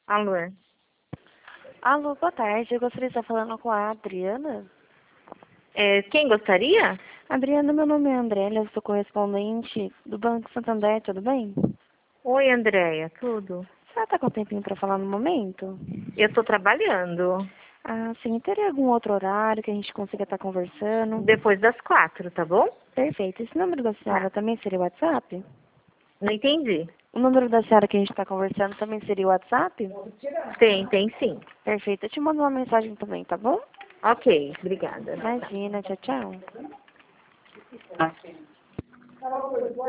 Alô? Alô, boa tarde. Eu gostaria de estar falando com a Adriana. Quem gostaria? Adriana, meu nome é Andrélia, eu sou correspondente do Banco Santander, tudo bem? Oi, Andréia, tudo? Você está com um tempinho para falar no momento? Eu estou trabalhando. Ah, sim. Teria algum outro horário que a gente consiga estar conversando? Depois das 4, tá bom? Perfeito. Esse número da senhora Tá. também seria o WhatsApp? Não entendi. O número da senhora que a gente está conversando também seria o WhatsApp? Tem sim. Perfeito. Eu te mando uma mensagem também, tá bom? Ok, obrigada. Imagina. Tchau, tchau.